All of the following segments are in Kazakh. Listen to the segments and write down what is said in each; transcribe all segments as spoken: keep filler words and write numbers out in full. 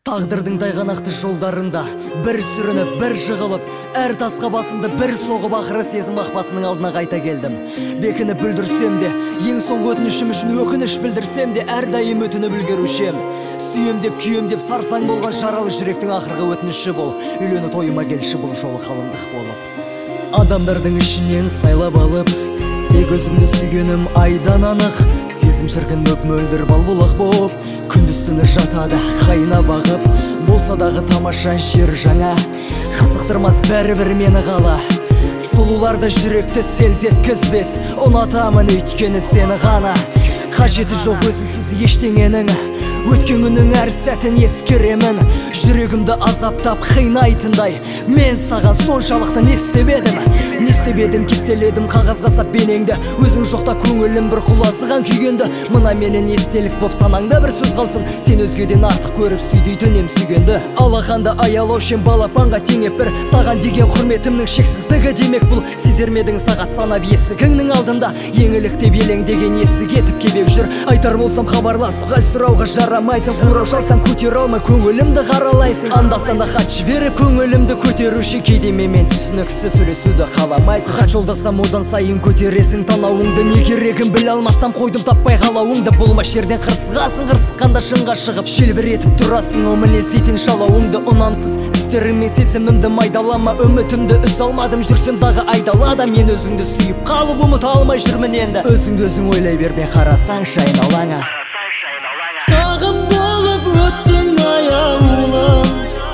Тағдырдың тайғанақты жолдарында бір сүрініп, бір жығылып, әр тасқа басымды бір соғып, ақыры сезім қақпасының алдына қайта келдім. Бекініп бүлдірсем де, ең соңғы өтінішім үшін өкініш білдірсем де, әрдайым өтініп үлгерушем. Сүйем деп, күйем деп сарсаң болған жаралы жүректің ақырғы өтініші бол. Үйлену тойыма келші, бұл жолы қалыңдық болып. Адамдардың ішінен сайлап алып, тек өзіңді сүйгенім айдан анық. Сезім шіркін мөп мөлдір балбұлақ боп, күндіз-түні жатады қайна бағып. Болса дағы тамаша жер жаңа, қызықтырмас бәрібір мені қала. Сұлуларды жүректі селт еткізбес, ұнатамын өйткені сені ғана. Қажеті жоқ өзіңсіз ештеңенің, өткен күннің әр сәтін ескеремін. Жүрегімді азаптап қинайтындай, мен саған соншалықты не істеп едім? Не істеп едім, кестеледім қағазға сап бенеңді. Өзің жоқта көңілім бір құлазыған күйгенді. Мына менен естелік боп санаңда бір сөз қалсын, сен өзгеден артық көріп сүйдейтінем сүйгенді. Алақанды аялаушен балапанға теңеп бір, саған деген құрметімнің шексіздігі демек бұл. Сезермедің сағат санап есігіңнің алдында, еңілік деп елеңдеген есі кетіп кебек жүр. Айтар болсам хабарласып, хал сұрауға жарамайсың. Қоңырау шалсам көтере алмай көңілімді қаралайсың. Анда-санда хат жіберіп көңілімді көтеруші, кейде менімен түсініксіз сөйлесуді қаламайсың. Хат жолдасам одан сайын көтересің танауыңды, не керегін біле алмастан қойдым таппай қалауыңды. Болмас жерден қырсығасың, қырсыққанда шыңға шығып желбіретіп тұрасың, о мінез дейтін шалауыңды. Ұнамсыз істеріңмен сезімімді майдалама, үмітімді үз алмадым, жүрсем дағы айдалада. Мен өзіңді сүйіп қалып ұмыта алмай жүрмін енді. Өзіңді өзің ойлай бермей қарасаңшы айналаңа. Сағым болып өттің аяулым,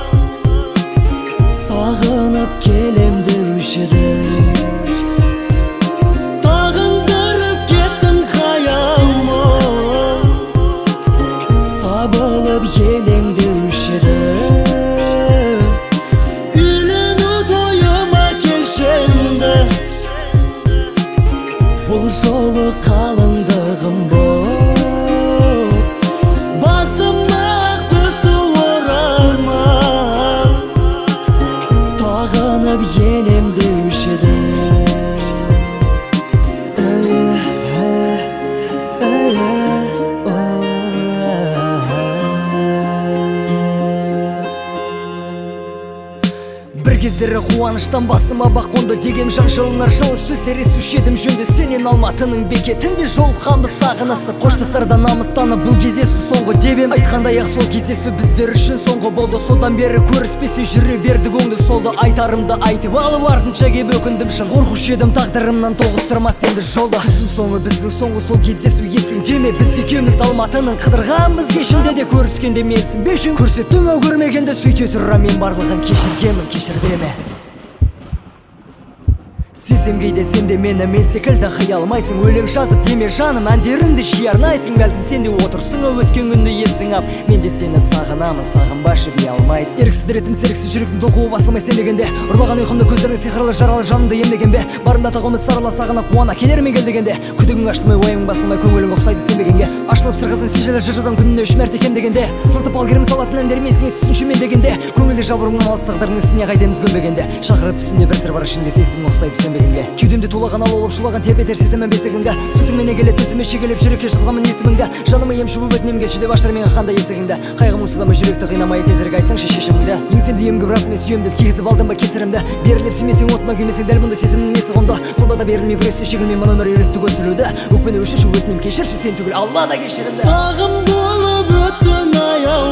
сағынып келем деуші едім. тағындырып кеттің хаялыма, сабылып елең деуші едім. үйлену тойыма келші енді, бұл жолы қалыңдығым боп, басыма ақ түсті орамал, тағынып енем деуші едім. Бір кездері қуаныштан басыма бақ қонды, дегем жаңшылынар жылы сөздер естуші едім жөнді. Сенен Алматының бекетінде жолыққанбыз сағынысып, қоштасарда намыстанып бұл кездесу соңғы деп ем. Айтқандай ақ сол кездесу біздер үшін соңғы болды. Содан бері көріспесе жүре бердік оңды солды. Айтарымды айтып алып артынша кеп өкіндім шын. Қорқушы едім тағдырымнан тоғыстырмас енді жолды. Күздің соңы біздің соңғы сол кездесу есіңде ме? Біз екеуміз Алматының қыдырғанбыз кешінде де, көріскенде менсің бешің. Көрсеттің ау көрмегенде, сөйте тұра мен барлығын кешіргемін, кешірдеме. Сезем кейде сен де мені мен секілді қиялмайсың. Өлең жазып деме жаным, әндеріңді жиі арнайсың. Бәлкім сен де отырсың ау өткен күнді есің ап. Мен де сені сағынамын, сағынбашы дей алмайсың. Еріксіздіретім серіксіз жүректің толқуы басылмай сен дегенде, ұрлаған ұйқымды көздерің сиқырлы жаралы жанымды емдеген бе? Барымда тағымыз сарыла сағынып қуана келермен кел дегенде, күдігің аштымай ойың басылмай көңілің ұқсайды сенбегенге. Ашылып сырғасын сижелер жыр жазам күніне үш мәрте кем дегенде, сызылтып алгерім салатын әндерім есіңе түсінші мен дегенде, көңілде жалбырыңнан алыс тағдырдың ісіне қайтеміз көнбегенде, шақырып түсінде бір сыр бар ішінде сезімің ұқсайды сенбегенге. Кеудемде тулаған ал болып шулаған тербетер сезімім бесігіңді, сөзіңменен келіп төсіме шегелеп жүрекке жазғанмын есіміңді. Жаныма емші болып өтінем келші деп ашыр мен қандай есігіңді. Қайғым ұсыламай жүректі қинамай тезірек айтсаңшы шешіміңді. Еңсемді емгіп расымен сүйем деп тигізіп алдым ба кесірімді. Беріліп сүймесең отына күймесең дәл мұнда сезімнің несі қонды. Сонда да берілмей күрессе шегілмей мұны өмір үйретті көсілуді. Өкпені өшірші өтінем кешірші сен түгіл Алла да кешірімді. сағым болып өттің аяулым,